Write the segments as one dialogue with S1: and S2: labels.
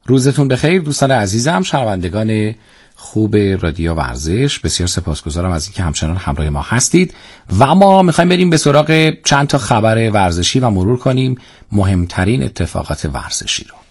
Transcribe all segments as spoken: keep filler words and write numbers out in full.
S1: روزتون بخیر دوستان عزیزم، شنوندگان خوب رادیو ورزش. بسیار سپاسگزارم از اینکه همچنان همراه ما هستید و ما میخوایم بریم به سراغ چند تا خبر ورزشی و مرور کنیم مهمترین اتفاقات ورزشی رو.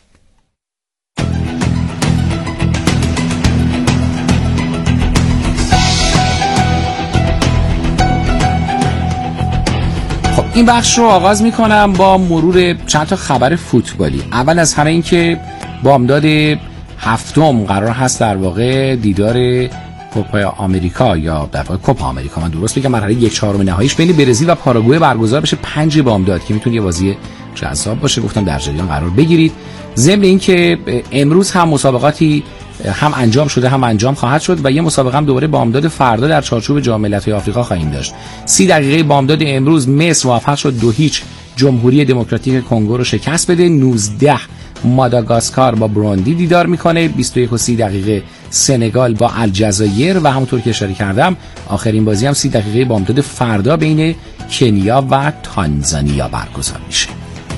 S1: خب این بخش رو آغاز میکنم با مرور چند تا خبر فوتبالی. اول از همه این که بامداد هفتم قرار هست در واقع دیدار کوپا آمریکا یا در واقع کوپا آمریکا، من درست بگم، مرحله یک چهارم نهاییش بین برزیل و پاراگوئه برگزار بشه. پنج بامداد که میتونه یه بازی جذاب باشه، گفتم در جریان قرار بگیرید. ضمن این که امروز هم مسابقاتی هم انجام شده هم انجام خواهد شد و یه مسابقه هم دوباره بامداد فردا در چارچوب جام ملت‌های آفریقا خواهیم داشت. سی دقیقه بامداد امروز مصر موفق شد دو هیچ جمهوری دموکراتیک کنگو رو شکست بده. نوزده ماداگاسکار با بروندی دیدار میکنه. بیست و یک و سی دقیقه سنگال با الجزایر و همونطور که اشاره کردم آخرین بازی هم سی دقیقه بامداد فردا بین کنیا و تانزانیا برگزار میشه.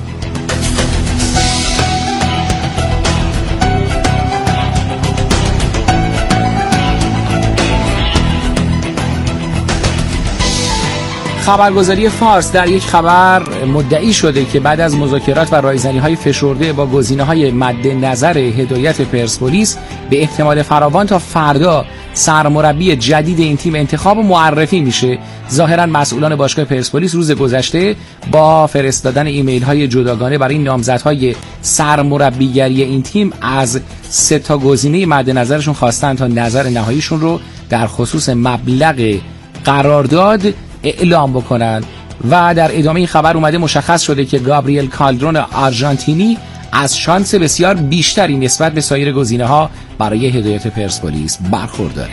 S1: خبرگزاری فارس در یک خبر مدعی شده که بعد از مذاکرات و رایزنی‌های فشرده با گزینه‌های مد نظر هدایت پرسپولیس به احتمال فراوان تا فردا سرمربی جدید این تیم انتخاب و معرفی میشه. ظاهراً مسئولان باشگاه پرسپولیس روز گذشته با فرستادن ایمیل‌های جداگانه برای نامزدهای سرمربیگری این تیم از سه تا گزینه مد نظرشون خواستن تا نظر نهاییشون رو در خصوص مبلغ قرارداد اعلام بکنن و در ادامه این خبر اومده مشخص شده که گابریل کالدرون آرژانتینی از شانس بسیار بیشتری نسبت به سایر گزینه‌ها برای هدایت پرسپولیس برخورداره.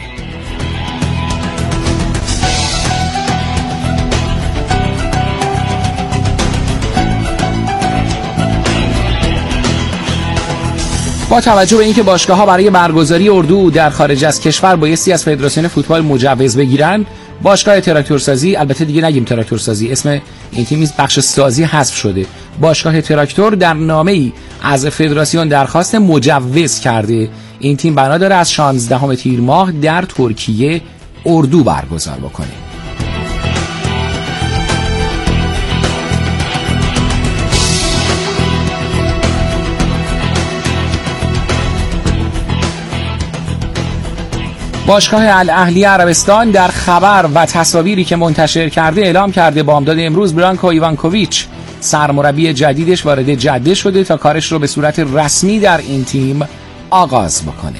S1: با توجه به اینکه باشگاه‌ها برای برگزاری اردو در خارج از کشور بایستی از فدراسیون فوتبال مجوز بگیرن، باشگاه تراکتورسازی، البته دیگه نگیم تراکتورسازی، اسم این تیم بخش سازی حذف شده، باشگاه تراکتور در نامه‌ای از فدراسیون درخواست مجوز کرده این تیم بنا داره از شانزدهم تیر ماه در ترکیه اردو برگزار بکنه. باشگاه الاهلی عربستان در خبر و تصاویری که منتشر کرده اعلام کرده بامداد امروز برانکو ایوانکوویچ سرمربی جدیدش وارد جده شده تا کارش رو به صورت رسمی در این تیم آغاز بکنه.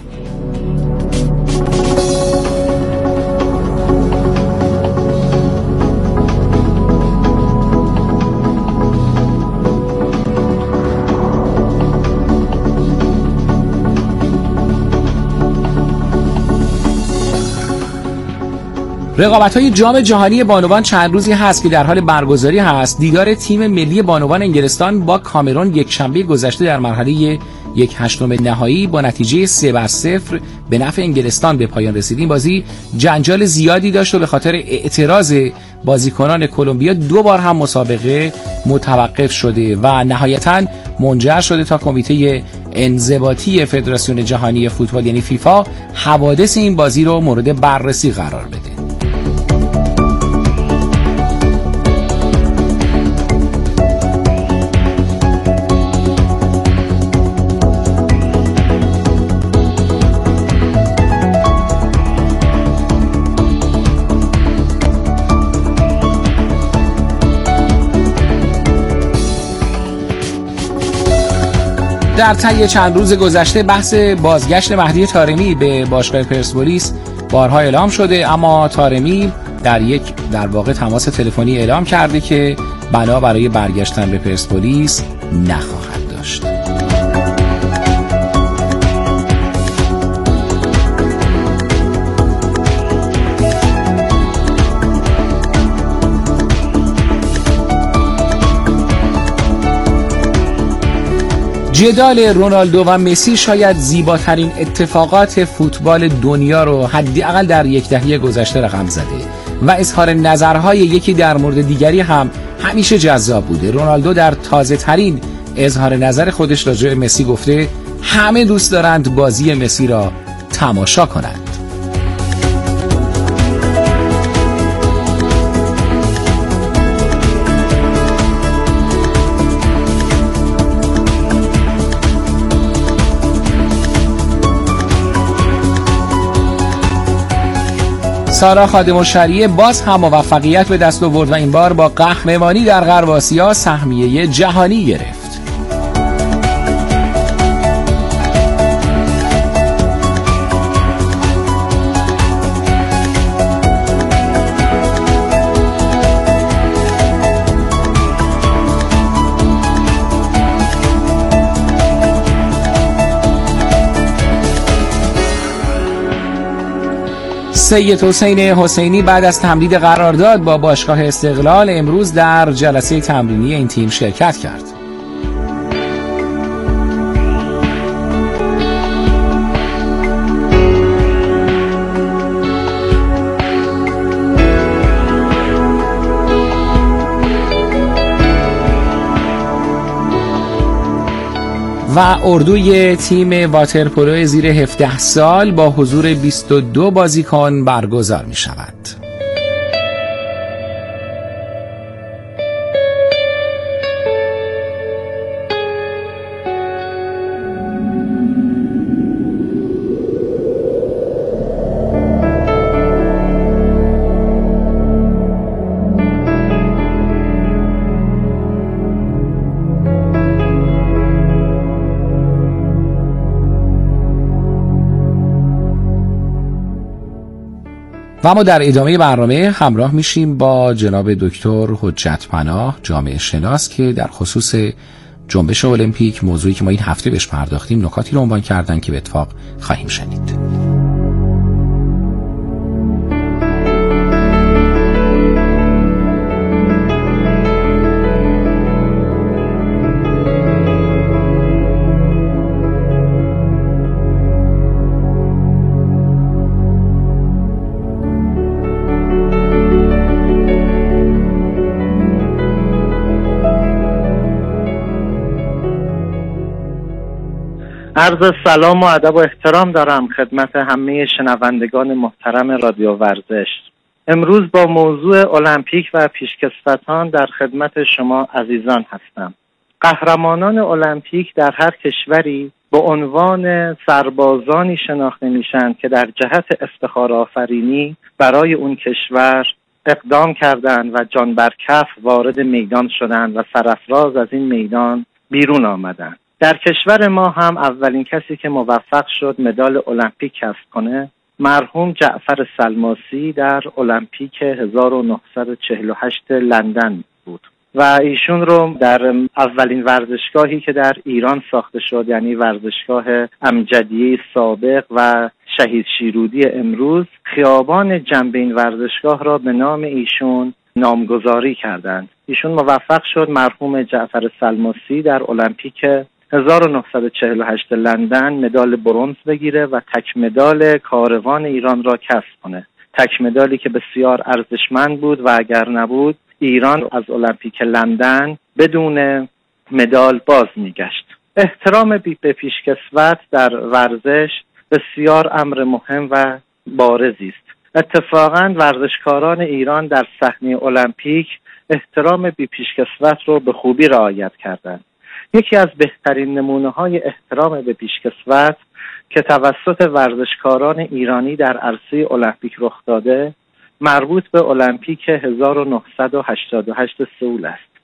S1: رقابت‌های جام جهانی بانوان چند روزی هست که در حال برگزاری هست. دیدار تیم ملی بانوان انگلستان با کامرون یک شنبه گذشته در مرحله یک هشتم نهایی با نتیجه سه بر صفر به نفع انگلستان به پایان رسید. این بازی جنجال زیادی داشت و به خاطر اعتراض بازیکنان کلمبیا دو بار هم مسابقه متوقف شده و نهایتاً منجر شده تا کمیته انضباطی فدراسیون جهانی فوتبال یعنی فیفا حوادث این بازی رو مورد بررسی قرار بده. در طی چند روز گذشته بحث بازگشت مهدی طارمی به باشگاه پرسپولیس بارها اعلام شده، اما طارمی در یک در واقع تماس تلفنی اعلام کرده که بنا برای برگشتن به پرسپولیس نخواهد داشت. جدال رونالدو و مسی شاید زیباترین اتفاقات فوتبال دنیا رو حداقل در یک دهه گذشته رقم زده و اظهار نظرهای یکی در مورد دیگری هم همیشه جذاب بوده. رونالدو در تازه ترین اظهار نظر خودش راجع به مسی گفته همه دوست دارند بازی مسی را تماشا کنند. سارا خادم الشریعه باز هم موفقیت به دست آورد و این بار با قهرمانی در غرب آسیا سهمیه جهانی گرفت. سید حسین حسینی بعد از تمدید قرارداد با باشگاه استقلال امروز در جلسه تمرینی این تیم شرکت کرد. و اردوی تیم واترپولو زیر هفده سال با حضور بیست و دو بازیکن برگزار می شود. و ما در ادامه برنامه همراه میشیم با جناب دکتر حجت پناه جامعه شناس که در خصوص جنبش المپیک، موضوعی که ما این هفته بهش پرداختیم، نکاتی رو عنوان کردن که به اتفاق خواهیم شنید.
S2: عرض سلام و ادب و احترام دارم خدمت همه شنوندگان محترم رادیو ورزش. امروز با موضوع المپیک و پیشکسوتان در خدمت شما عزیزان هستم. قهرمانان المپیک در هر کشوری به عنوان سربازانی شناخته میشن که در جهت افتخار آفرینی برای اون کشور اقدام کردند و جان بر کف وارد میدان شدند و سرافراز از این میدان بیرون آمدند. در کشور ما هم اولین کسی که موفق شد مدال المپیک کسب کنه مرحوم جعفر سلماسی در المپیک هزار و نهصد و چهل و هشت لندن بود و ایشون رو در اولین ورزشگاهی که در ایران ساخته شد، یعنی ورزشگاه امجدیه سابق و شهید شیرودی امروز، خیابان جنب این ورزشگاه را به نام ایشون نامگذاری کردند. ایشون موفق شد مرحوم جعفر سلماسی در المپیک هزار و نهصد و چهل و هشت لندن مدال برنز بگیره و تک مدال کاروان ایران را کسب کنه. تک مدالی که بسیار ارزشمند بود و اگر نبود ایران از المپیک لندن بدون مدال باز میگشت. احترام به پیشکسوت در ورزش بسیار امر مهم و بارزی است. اتفاقاً ورزشکاران ایران در صحنه المپیک احترام به پیشکسوت رو به خوبی رعایت کردند. یکی از بهترین نمونه‌های احترام به پیشکسوت که توسط ورزشکاران ایرانی در عرصه المپیک رخ داده مربوط به المپیک هزار و نهصد و هشتاد و هشت سئول است.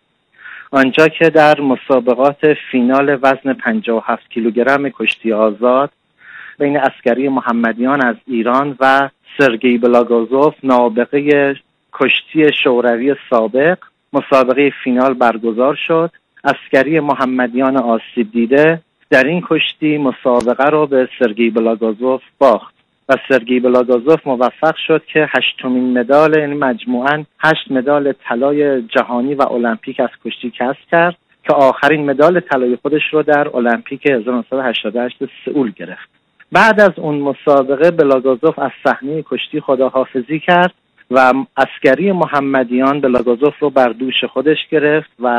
S2: آنجا که در مسابقات فینال وزن پنجاه و هفت کیلوگرم کشتی آزاد بین عسکری محمدیان از ایران و سرگئی بلاگازوف نابغه کشتی شوروی سابق مسابقه فینال برگزار شد. عسکری محمدیان آسیب دیده در این کشتی مسابقه را به سرگئی بلاگازوف باخت و سرگئی بلاگازوف موفق شد که هشتمین مدال، یعنی مجموعاً هشت مدال طلای جهانی و المپیک از کشتی کسب کرد که آخرین مدال طلای خودش رو در المپیک هزار و نهصد و هشتاد و هشت سئول گرفت. بعد از اون مسابقه بلاگازوف از صحنه کشتی خداحافظی کرد و عسکری محمدیان بلاگازوف رو بر دوش خودش گرفت و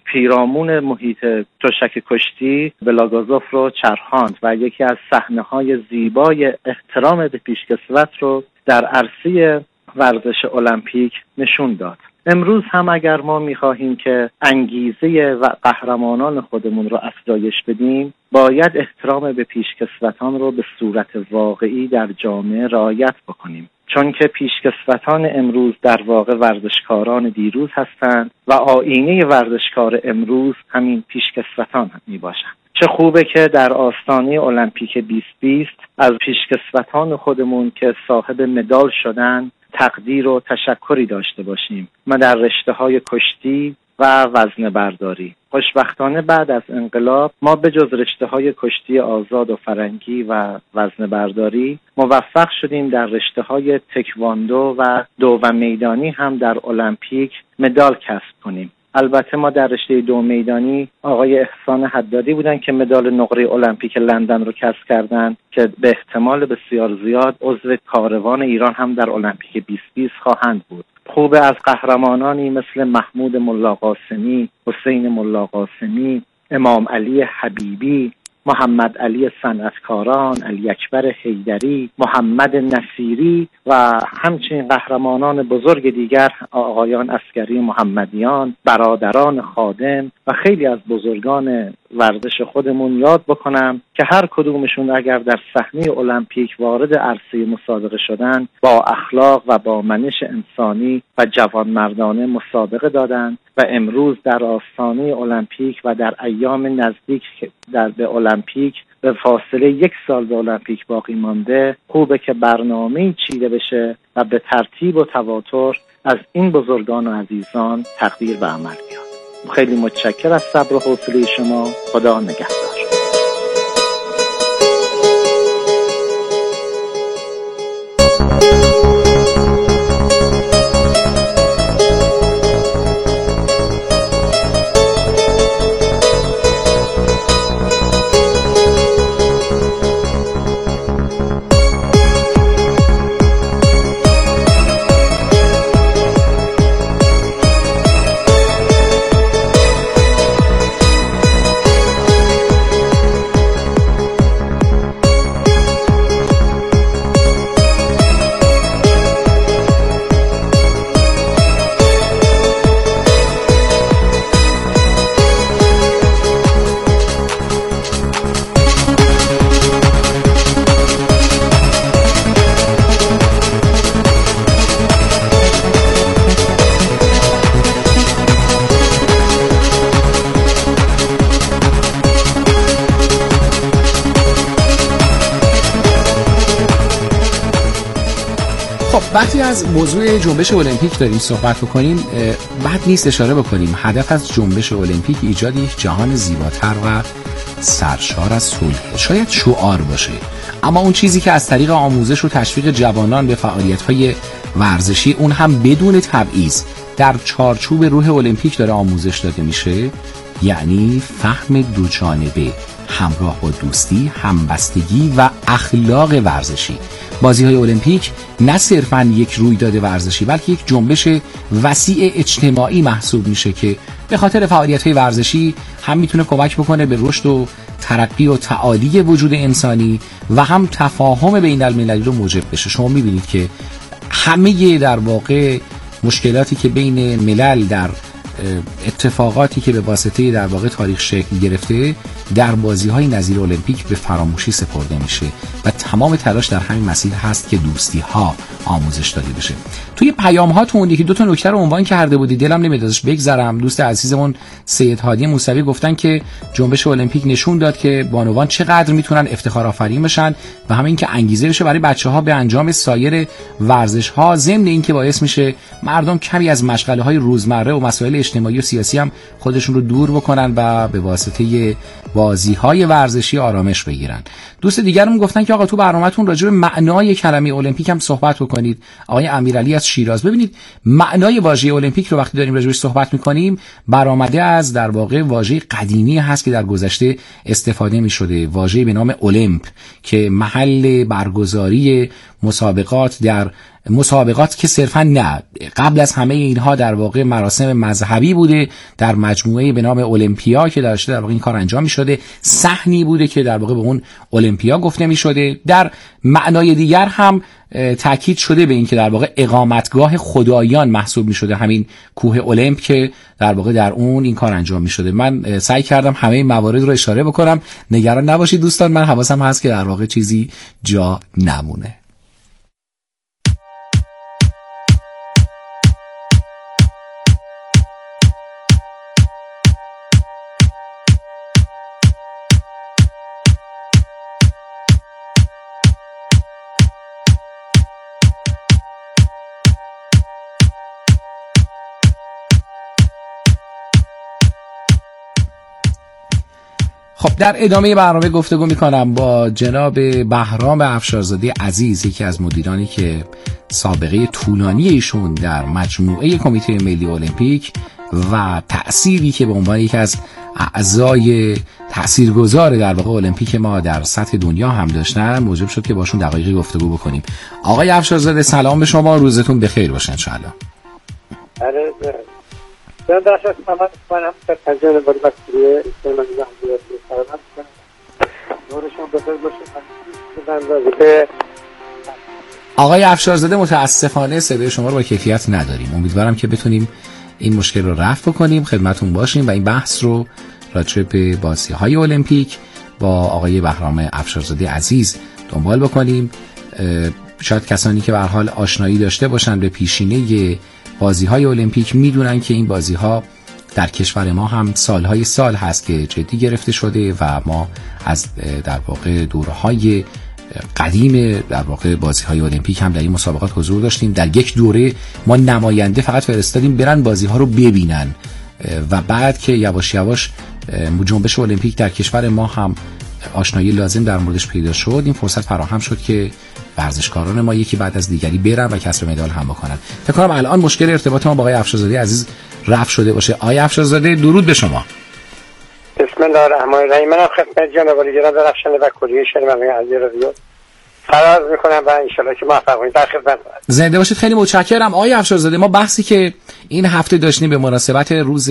S2: پیرامون محیط تشک کشتی بلاگازوف رو چرخاند و یکی از صحنه‌های زیبای احترام به پیشکسوت رو در عرصه ورزش المپیک نشون داد. امروز هم اگر ما می‌خواهیم که انگیزه و قهرمانان خودمون رو افزایش بدیم، باید احترام به پیشکسوتان رو به صورت واقعی در جامعه رعایت بکنیم، چون که پیشکسوتان امروز در واقع ورزشکاران دیروز هستند و آینه ورزشکار امروز همین پیشکسوتان هم میباشند. چه خوبه که در آستانه المپیک بیست بیست از پیشکسوتان خودمون که صاحب مدال شدن تقدیر و تشکری داشته باشیم. ما در رشته‌های کشتی و وزنه برداری خوشبختانه بعد از انقلاب ما به جز رشته‌های کشتی آزاد و فرنگی و وزنه برداری موفق شدیم در رشته‌های تکواندو و دو و میدانی هم در المپیک مدال کسب کنیم. البته ما در رشته دو میدانی آقای احسان حدادی بودن که مدال نقره المپیک لندن رو کسب کردند که به احتمال بسیار زیاد عضو کاروان ایران هم در المپیک بیست بیست خواهند بود. خوبه از قهرمانانی مثل محمود ملا قاسمی، حسین ملا قاسمی، امام علی حبیبی، محمد علی صنعتکاران، علی اکبر حیدری، محمد نصیری و همچنین قهرمانان بزرگ دیگر، آقایان عسکری محمدیان، برادران خادم و خیلی از بزرگان ورزش خودمون یاد بکنم که هر کدومشون اگر در صحنه المپیک وارد عرصه مسابقه شدن با اخلاق و با منش انسانی و جوانمردانه مسابقه دادند و امروز در آستانه المپیک و در ایام نزدیک در به المپیک به فاصله یک سال به المپیک باقی مانده، خوبه که برنامه‌ای چیده بشه و به ترتیب و تواتر از این بزرگان و عزیزان تقدیر به عمل بیاد. خیلی متشکر از صبر و حوصله شما. خدا نگهدار.
S1: وقتی از موضوع جنبش المپیک داریم صحبت بکنیم، بد نیست اشاره بکنیم هدف از جنبش المپیک ایجاد یک جهان زیباتر و سرشار از صلح شاید شعار باشه، اما اون چیزی که از طریق آموزش و تشویق جوانان به فعالیت‌های ورزشی، اون هم بدون تبعیض، در چارچوب روح المپیک داره آموزش داده میشه، یعنی فهم دوجانبه همراه با دوستی، همبستگی و اخلاق ورزشی. بازی‌های المپیک نه صرفاً یک رویداد ورزشی بلکه یک جنبش وسیع اجتماعی محسوب میشه که به خاطر فعالیت‌های ورزشی هم میتونه کمک بکنه به رشد و ترقی و تعالی وجود انسانی و هم تفاهم بین المللی رو موجب بشه. شما میبینید که همه در واقع مشکلاتی که بین ملل در اتفاقاتی که به واسطه در واقع تاریخ شکل گرفته در بازی‌های نظیر المپیک به فراموشی سپرده میشه و تمام تلاش در همین مسیر هست که دوستی‌ها آموزش داده بشه. توی پیام‌ها تو اون یکی دو تا نکته رو عنوان کرده بودی، دلم نمیاد ازش بگذرم. دوست عزیزمون سید هادی موسوی گفتن که جنبش المپیک نشون داد که بانوان چقدر میتونن افتخار آفرین بشن و همین که انگیزه بشه برای بچه‌ها به انجام سایر ورزش‌ها، ضمن اینکه باعث میشه مردم کمی از مشغله‌های روزمره و مسائل اجتماعی و سیاسی هم خودشون رو دور بکنن و به واسطه بازی‌های ورزشی آرامش بگیرن. دوست دیگرم گفتن که آقا تو برنامه‌تون راجع به معنای کلمه المپیک هم صحبت بکنید. آقای امیرعلی از شیراز، ببینید معنای واژه المپیک رو وقتی داریم راجعش صحبت می‌کنیم برآمده از در واقع واژه قدیمی هست که در گذشته استفاده می‌شده، واژه به نام المپ که محل برگزاری مسابقات در مسابقات که صرفا نه، قبل از همه اینها در واقع مراسم مذهبی بوده در مجموعه به نام المپیا که درش در واقع این کار انجام می شده، صحنی بوده که در واقع به اون المپیا گفته می شده. در معنای دیگر هم تاکید شده به این که در واقع اقامتگاه خدایان محسوب می شده همین کوه المپ که در واقع در اون این کار انجام می شده. من سعی کردم همه این موارد رو اشاره بکنم، نگران نباشید دوستان، من حواسم هست که در واقع چیزی جا نمونه. خب در ادامه برنامه گفتگو میکنم با جناب بهرام افشارزاده عزیز، یکی از مدیرانی که سابقه طولانی ایشون در مجموعه کمیته ملی المپیک و تأثیری که به عنوان یکی از اعضای تاثیرگذار در واقع المپیک ما در سطح دنیا هم داشتن، موجب شد که باشون دقایقی گفتگو بکنیم. آقای افشارزاده سلام به شما، روزتون بخیر باشه ان شاء الله.
S3: من در اصل سلام کنم در تجربه باری بسیاری استعمال زنجیره سلامت کنم نورشون بخیر باشه.
S1: آقای افشارزاده متاسفانه صدای شما رو با کیفیت نداریم، امیدوارم که بتونیم این مشکل رو رفع بکنیم، خدمتون باشیم و این بحث رو راجع به بازی‌های المپیک با آقای بهرام افشارزاده عزیز دنبال بکنیم. شاید کسانی که به هر حال آشنایی داشته باشن به پیشینه بازی‌های المپیک میدونن که این بازی‌ها در کشور ما هم سالهای سال هست که جدی گرفته شده و ما از در واقع دوره‌های قدیم در واقع بازی‌های المپیک هم در این مسابقات حضور داشتیم. در یک دوره ما نماینده فقط فرستادیم برن بازی‌ها رو ببینن و بعد که یواش یواش جنبش المپیک در کشور ما هم آشنایی لازم در موردش پیدا شد، این فرصت فراهم شد که ورزشکاران ما یکی بعد از دیگری برن و کسب مدال هم بکنن. فکر کنم الان مشکل ارتباط ما با آقای افشارزاده عزیز رفع شده باشه. آقای افشارزاده درود به شما.
S3: بسم الله الرحمن الرحیم. منم خدمت جناب عالی جناب درخشان و کلیه شنوندگان عزیز رادیو فراز میکنم و ان شاءالله که موفق باشید. در خدمت
S1: زنده باشید. خیلی متشکرم آقای افشارزاده. ما بحثی که این هفته داشتیم به مناسبت روز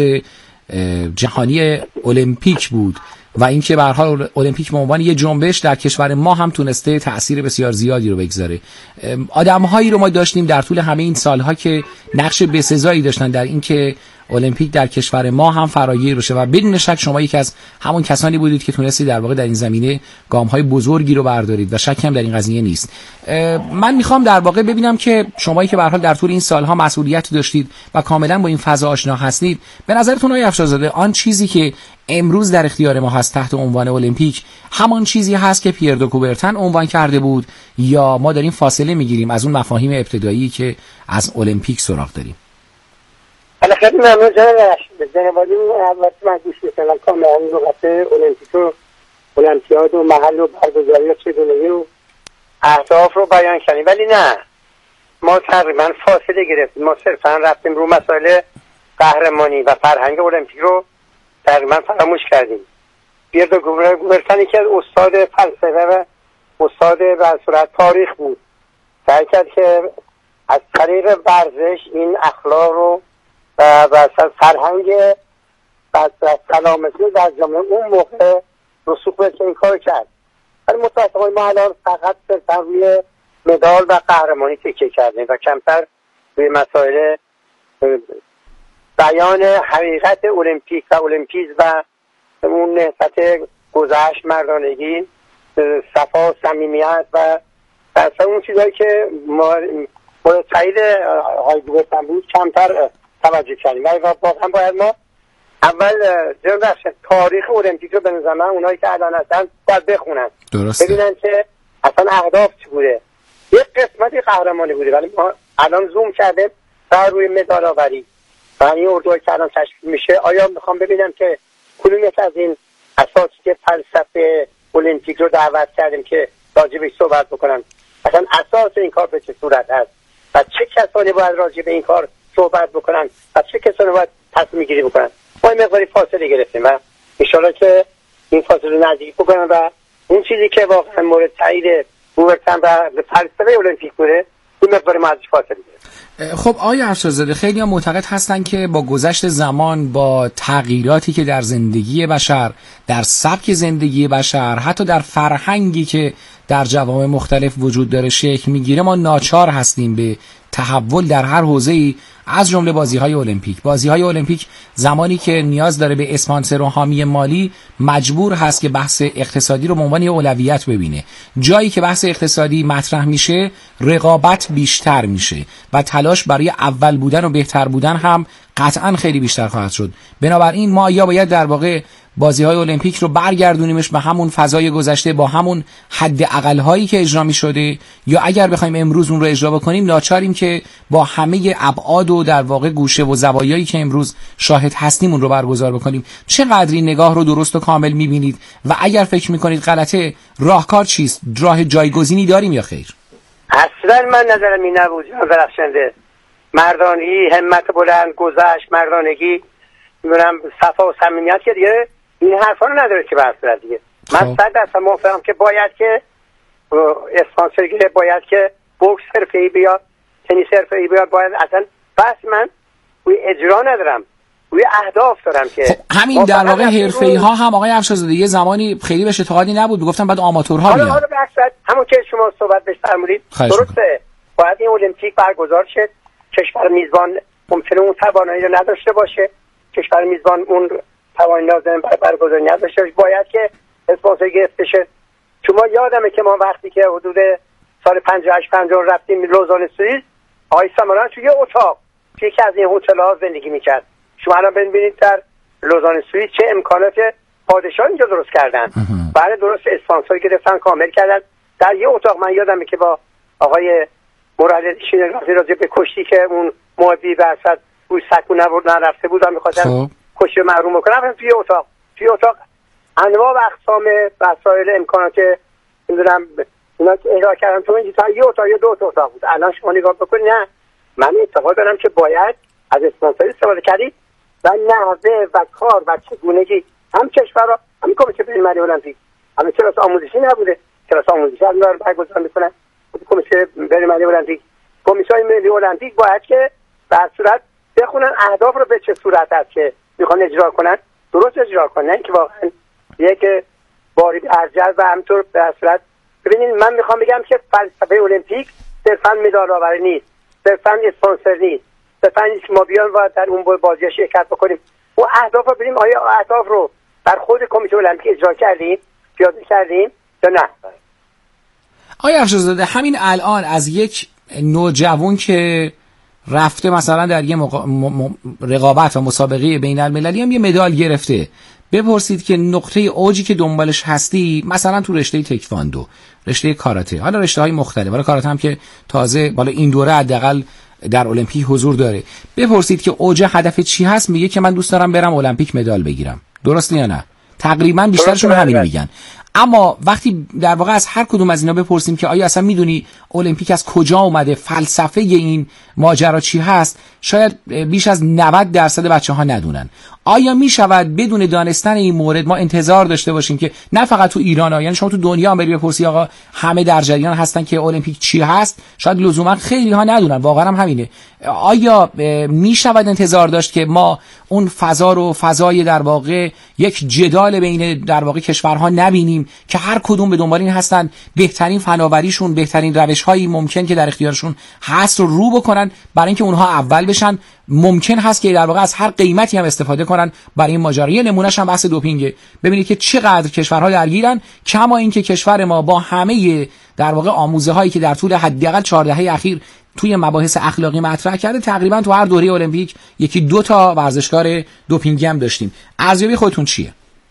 S1: جهانی المپیک بود و اینکه به هر حال المپیک به عنوان یه جنبش در کشور ما هم تونسته تأثیر بسیار زیادی رو بگذاره. آدم‌هایی رو ما داشتیم در طول همه این سالها که نقش بسزایی داشتن در اینکه المپیک در کشور ما هم فراگیر بشه و بدون شک شما یکی از همون کسانی بودید که تونستید در واقع در این زمینه گام‌های بزرگی رو بردارید و شک هم در این قضیه نیست. من میخوام در واقع ببینم که شمایی که به هر حال در طول این سالها مسئولیت داشتید و کاملا با این فضا آشنا هستید، به نظرتون آقای افشارزاده آن چیزی که امروز در اختیار ما هست تحت عنوان المپیک همان چیزی هست که پیر دو کوبرتن عنوان کرده بود یا ما داریم فاصله میگیریم از اون مفاهیم ابتدایی که از المپیک سراغ داریم؟
S3: حالا خیلی ممنون جناب جناب عالی. البته من گوش میکنم کاملا لغت المپیک و المپیاد و محل و برگزاری و چگونگی و اهداف رو بیان کردیم، ولی نه ما تقریبا فاصله گرفتیم. ما صرفا رفتیم رو مسائل قهرمانی و فرهنگ المپیک رو تقریبا فراموش کردیم. پیر دو کوبرتن که استاد فلسفه و استاد به صورت تاریخ بود، سعی کرد که از طریق ورزش این اخلاق رو و مثلا فرهنگ و سلامتی در جامعه اون موقع رسوخ بده که این کار کرد. ولی متاسفانه ما الان فقط صرفا روی مدال و قهرمانی تکیه کردیم و کمتر روی مسائل بیان حقیقت المپیک و المپیز و اون نهضت گذشت، مردانگی، صفا، صمیمیت و اصلا اون چیزایی که ما با تایید های گفتن بود کمتر توجه کردیم. و واقعا باید ما اول جناب تاریخ المپیک رو به نظر من اونایی که الان هستن باید بخونن،
S1: درسته،
S3: ببینن که اصلا اهداف چی بوده. یک قسمتی قهرمانی بوده ولی ما الان زوم کردیم بر روی مدال آوری و این اردوهایی که الان تشکیل میشه. آیا میخوام ببینم که کدوم یک از این اساسی که فلسفه المپیک رو دعوت کردیم که راجع بهش صحبت بکنن، اصلا اساس این کار به چه صورت هست و چه کسانی باید راجع به این کار صحبت بکنن و چه کسانی باید تصمیم گیری بکنن. ما این مقداری فاصله گرفتیم و انشالله که این فاصله نزدیک بکنن و اون چیزی که واقعا مورد تایید کوبرتن و فلسفه المپیک بوده یه مقداری ما ازش فاصله گرفتیم.
S1: خب آقای ارشدزاده، خیلی هم معتقد هستن که با گذشت زمان، با تغییراتی که در زندگی بشر، در سبک زندگی بشر، حتی در فرهنگی که در جوامع مختلف وجود داره شکل میگیره، ما ناچار هستیم به تحول در هر حوزه‌ای، از جمله بازی‌های المپیک. بازی‌های المپیک زمانی که نیاز داره به اسپانسر و حامی مالی، مجبور هست که بحث اقتصادی رو به عنوان اولویت ببینه. جایی که بحث اقتصادی مطرح میشه، رقابت بیشتر میشه و تلاش برای اول بودن و بهتر بودن هم قطعاً خیلی بیشتر خواهد شد. بنابراین ما یا باید در واقع بازی‌های المپیک رو برگردونیمش به همون فضای گذشته، با همون حد اقل‌هایی که اجرا می‌شده، یا اگر بخوایم امروز اون رو اجرا بکنیم ناچاریم که با همه ابعاد و در واقع گوشه و زوایایی که امروز شاهد هستیم اون رو برگزار بکنیم. چقدر این نگاه رو درست و کامل می‌بینید و اگر فکر می‌کنید غلطه، راهکار چیست؟ راه جایگزینی داریم یا خیر؟
S3: اصلا من نظرم این نبود درخشنده. مردانگی، همت بلند، گذشت، مردانگی، می‌دونم صفا و صمیمیت که دیگه این حرفا رو نداره که برسه دیگه. من صد درصد موافقم که باید که اسپانسر گیره، باید که بوکس حرفه‌ای بیاد، تنیس حرفه‌ای بیاد. باید اصلا بس من روی اجرا ندارم، روی اهداف دارم که
S1: خب همین در واقع حرفه‌ای ها هم آقای ارشدزاده یه زمانی خیلی بهش اعتقادی نبود، میگفتن بعد آماتورها بیان.
S3: حالا حالا به همون که شما صحبت بهش فرمودید درسته. باید این المپیک برگزار شه. کشور میزبان ممکنه اون توانایی رو نداشته باشه، کشور میزبان اون توانایی لازم برای برگزاری نداشته باشه، باید که اسپانسر گرفته شه. شما یادمه که ما وقتی که حدود سال پنجاه و هشت پنجاه رفتیم لوزان سوئیس، آقای سامانان توی یه اتاق توی یکی از این هتل‌ها زندگی میکرد. شما الان ببینید در لوزان سوئیس چه امکانات پادشاه اینجا درست کردن. بعد درست اسپانسر گرفتن، کامل کردن در یه اتاق. من یادمه که با آقای مراد شینرازی راجع به کشتی که اون مودی برصد روی سکو نبود نرفته بودم می‌خواستم کشتی محروم کنم، توی اتاق توی اتاق انواع و اقسام وسایل امکانات نمیدونم اینا که اجرا کردم تو این تا یه اتاق یا دو تا اتاق بود. الان شما نگاه بکنید، نه من اعتقاد دارم که باید از اسپانسر استفاده کردید و نحوه و کار و چگونگی هم کشورها هم کمیته بین‌المللی المپیک همین کلاس آموزشی نبوده، کلاس آموزشی از رو برگزار می‌کنن کمیته بین‌المللی المپیک، کمیسیون ملی المپیک باید که در صورت بخونن اهداف رو به چه صورت است که میخوان اجرا کنن، درست اجرا کنن که واقعا یک باری ارجل و همینطور به صورت. ببینید من میخوام بگم که فلسفه المپیک صرفا مدال آوری نیست، صرفا اسپانسر نیست، صرفا اینکه ما بیان و در اون بازی شرکت بکنیم. اون اهداف رو ببینیم آیا اهداف رو در خود کمیته المپیک اجرا کردیم، پیاده کردیم یا نه.
S1: آیا ارشدزاده همین الان از یک نوجوان که رفته مثلا در یه مقا... م... م... رقابت و مسابقه بین المللی هم یه مدال گرفته، بپرسید که نقطه اوجی که دنبالش هستی مثلا تو رشته تکواندو، رشته کاراته، حالا رشته های مختلف، حالا کاراته هم که تازه بالا این دوره حداقل در المپیک حضور داره، بپرسید که اوج هدف چی هست، میگه که من دوست دارم برم المپیک مدال بگیرم. درسته یا نه؟ تقریبا بیشترشون همین میگن. اما وقتی در واقع از هر کدوم از اینا بپرسیم که آیا اصلا میدونی المپیک از کجا اومده، فلسفه این ماجرا چی هست، شاید بیش از نود درصد بچه‌ها ندونن. آیا میشود بدون دانستن این مورد ما انتظار داشته باشیم که نه فقط تو ایران ها، یعنی شما تو دنیا هم بری بپرسی آقا همه در جریان هستن که المپیک چی هست، شاید لزوما خیلی ها ندونن، واقعا هم همینه. آیا میشود انتظار داشت که ما اون فضا رو فضای در واقع یک جدال بین در واقع کشورها نبینیم که هر کدوم به دنبال این هستن بهترین فناوریشون، بهترین روش‌هایی ممکن که در اختیارشون هست رو رو بکنن برای اینکه اونها اول بشن؟ ممکن هست که در واقع از هر قیمتی هم استفاده کنن برای این ماجرا. یه نمونهش هم بحث دوپینگه. ببینید که چقدر کشورها درگیرن، کما اینکه کشور ما با همه در واقع آموزه هایی که در طول حداقل چهار دهه اخیر توی مباحث اخلاقی مطرح کرده، تقریبا تو هر دوره المپیک یکی دو تا ورزشکار دوپینگی هم داشتیم. ارزیابی خودتون چیه؟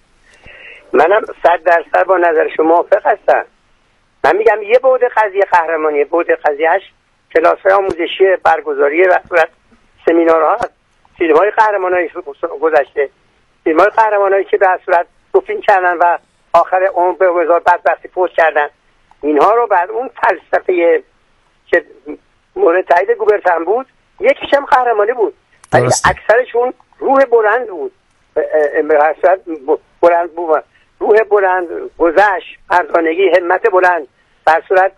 S3: منم صد درصد با نظر شما موافق هستم. من میگم یه بعد قضیه قهرمانی، بعد قضیهش کلاس‌های آموزشی، برگزاری و صورت سمینارها، فیلم‌های قهرمانای گذشته، فیلم‌های قهرمانایی که به صورت دوپینگ کردن و آخر عمر به وزارت بدبختی فوت کردن، اینها رو بعد اون فلسفه که مورد تایید گوبرتن بود، یکیش هم قهرمانی بود، ولی اکثرشون روح بلند بود، به صورت بلند بود، روح بلند، گذشت، مردانگی، همت بلند، در صورت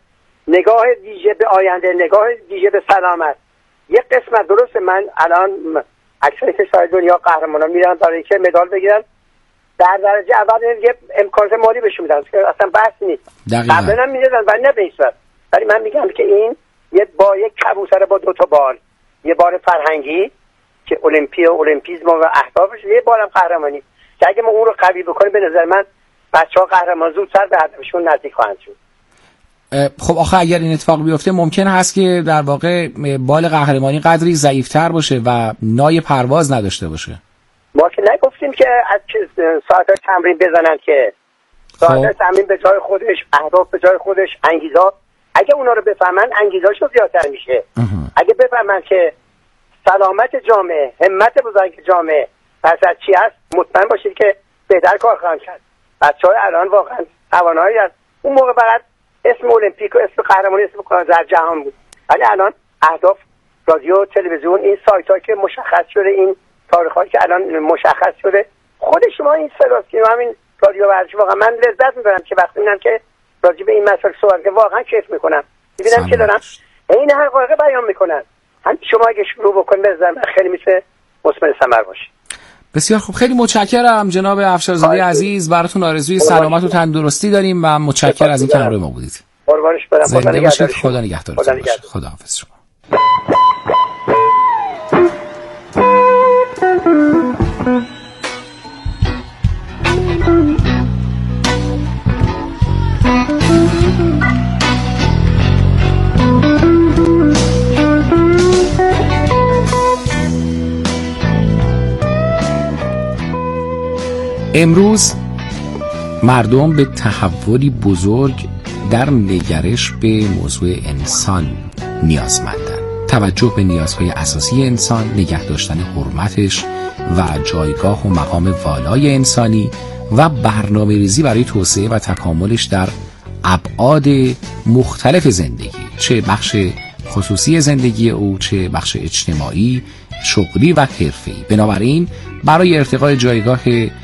S3: نگاه ویژه به آینده، نگاه ویژه به سلامت. یک قسمت درسته من الان اکثر کشورهای دنیا قهرمانا میرن برای که مدال بگیرن، در درجه اول یه امکانات مالی بهشون میدن که اصلا بحث نیست، قبلا هم میدادن ولی نه به این صورت. ولی من میگم که این یه با یک کبوتر با دو تا بال، یه بار فرهنگی که المپی و المپیزم و اهدافش، یه بارم قهرمانی که اگه ما اون رو قوی بکنیم به نظر من بچه‌ها قهرمان زودتر به هدفشون نزدیک خواهند شد.
S1: خب آخه اگر این اتفاق بیفته ممکن هست که در واقع بال قهرمانی قدری ضعیف‌تر باشه و نای پرواز نداشته باشه.
S3: ما که نگفتیم که از ساعت‌های تمرین بزنن، که ساعت‌های تمرین به جای خودش، اهداف به جای خودش، انگیزا اگه اونا رو بفهمن انگیزاشون زیادتر میشه. اگه بفهمن که سلامت جامعه، همت بزرگ جامعه پس از چی هست، مطمئن باشید که بهتر کار خواهند کرد. بچه‌های الان واقعا توانایی از اون موقع برات اسم المپیک و اسم قهرمانی اسم در جهان بود، ولی الان اهداف رادیو، تلویزیون، این سایت‌ها که مشخص شده، این تاریخ‌هایی که الان مشخص شده، خود شما این صداست که همین رادیو ورزش واقعا من لذت می‌برم که وقتی می‌بینم که راجع به این مسائل صحبت که واقعا کیف می‌کنم، می‌بینم که دارم این حقایق بیان می‌کنن. هم شما اگه شروع بکنید به نظر من خیلی میشه مثمر ثمر باشه.
S1: بسیار خوب، خیلی متشکرم جناب افشارزاده عزیز، براتون آرزوی سلامت و تندرستی داریم و متشکرم از این که همراه ما بودید.
S3: قربانش برم.
S1: خدا نگهدار. خدا نگهدارتون باشه. خداحافظ شما. امروز مردم به تحولی بزرگ در نگرش به موضوع انسان نیازمندند. توجه به نیازهای اساسی انسان، نگه داشتن حرمتش و جایگاه و مقام والای انسانی و برنامه‌ریزی برای توسعه و تکاملش در ابعاد مختلف زندگی، چه بخش خصوصی زندگی او، چه بخش اجتماعی، شغلی و حرفه‌ای. بنابراین برای ارتقای جایگاه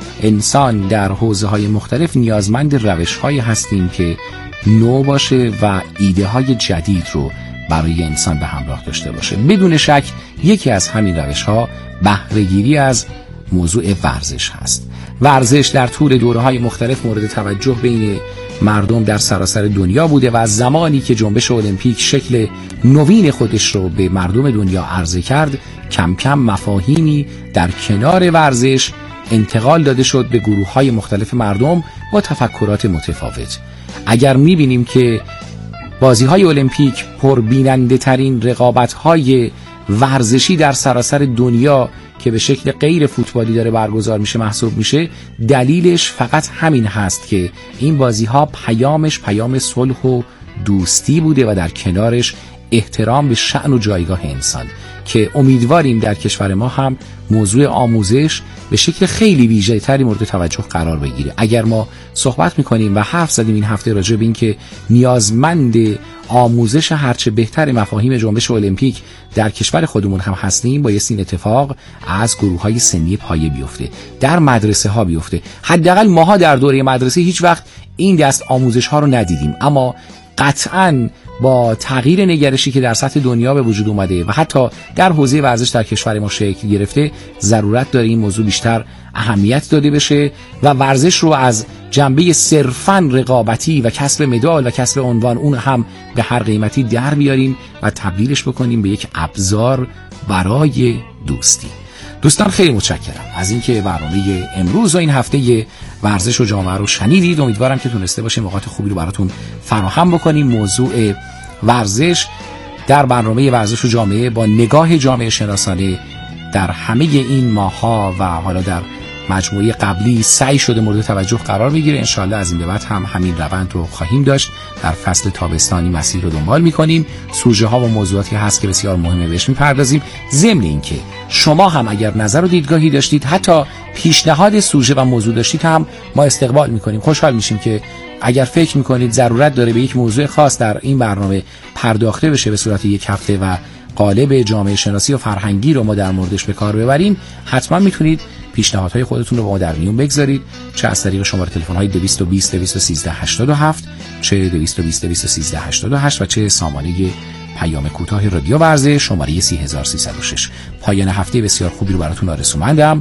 S1: انسان در حوزه‌های مختلف نیازمند روش‌هایی هستیم که نو باشه و ایده‌های جدید رو برای انسان به همراه داشته باشه. بدون شک یکی از همین روش‌ها بهره‌گیری از موضوع ورزش هست. ورزش در طول دوره‌های مختلف مورد توجه بین مردم در سراسر دنیا بوده و از زمانی که جنبش المپیک شکل نوین خودش رو به مردم دنیا عرضه کرد، کم کم مفاهیمی در کنار ورزش انتقال داده شد به گروه‌های مختلف مردم با تفکرات متفاوت. اگر می‌بینیم که بازی‌های المپیک پربیننده ترین رقابت‌های ورزشی در سراسر دنیا که به شکل غیر فوتبالی داره برگزار میشه محسوب میشه، دلیلش فقط همین هست که این بازی‌ها پیامش پیام صلح و دوستی بوده و در کنارش احترام به شأن و جایگاه انسان، که امیدواریم در کشور ما هم موضوع آموزش به شکل خیلی ویژه‌تری مورد توجه قرار بگیره. اگر ما صحبت میکنیم و حرف زدیم این هفته راجع به این که نیازمند آموزش هرچه بهتر مفاهیم جنبش المپیک در کشور خودمون هم هستیم، بایستی این اتفاق از گروه‌های سنی پایه بیفته، در مدرسه ها بیفته. حداقل ماها در دوره مدرسه هیچ وقت این دست آموزش ها رو ندیدیم، اما قطعاً با تغییر نگرشی که در سطح دنیا به وجود اومده و حتی در حوزه ورزش در کشور ما شکل گرفته، ضرورت داره این موضوع بیشتر اهمیت داده بشه و ورزش رو از جنبه صرفاً رقابتی و کسب مدال و کسب عنوان اون هم به هر قیمتی در بیاریم و تبدیلش بکنیم به یک ابزار برای دوستی. دوستان خیلی متشکرم از اینکه برنامه امروز و این هفته ورزش و جامعه رو شنیدید. امیدوارم که تونسته باشیم اوقات خوبی رو براتون فراهم بکنیم. موضوع ورزش در برنامه ورزش و جامعه با نگاه جامعه شناسانه در همه این ماه‌ها و حالا در مجموعه قبلی سعی شده مورد توجه قرار بگیره. انشالله از این به بعد هم همین روند رو خواهیم داشت. در فصل تابستانی مسیر رو دنبال می‌کنیم. سوژه ها و موضوعاتی هست که بسیار مهمه بهش می‌پردازیم. ضمن اینکه شما هم اگر نظر و دیدگاهی داشتید، حتی پیشنهاد سوژه و موضوع داشتید، هم ما استقبال می‌کنیم. خوشحال میشیم که اگر فکر می‌کنید ضرورت داره به یک موضوع خاص در این برنامه پرداخته بشه به صورت یک هفته و قالب جامعه شناسی و فرهنگی رو ما در موردش به کار ببریم، حتما میتونید پیشنهادهای خودتون رو با ما در میون بگذارید، چه از طریق شماره تلفن های دویست و بیست دویست و سیزده هشتاد و هفت، چه دویست و بیست دویست و سیزده هشتاد و هشت و چه سامانه پیام کوتاه رادیو ورزش شماره سه هزار و سیصد و شش. پایان هفته بسیار خوبی رو براتون آرزومندم.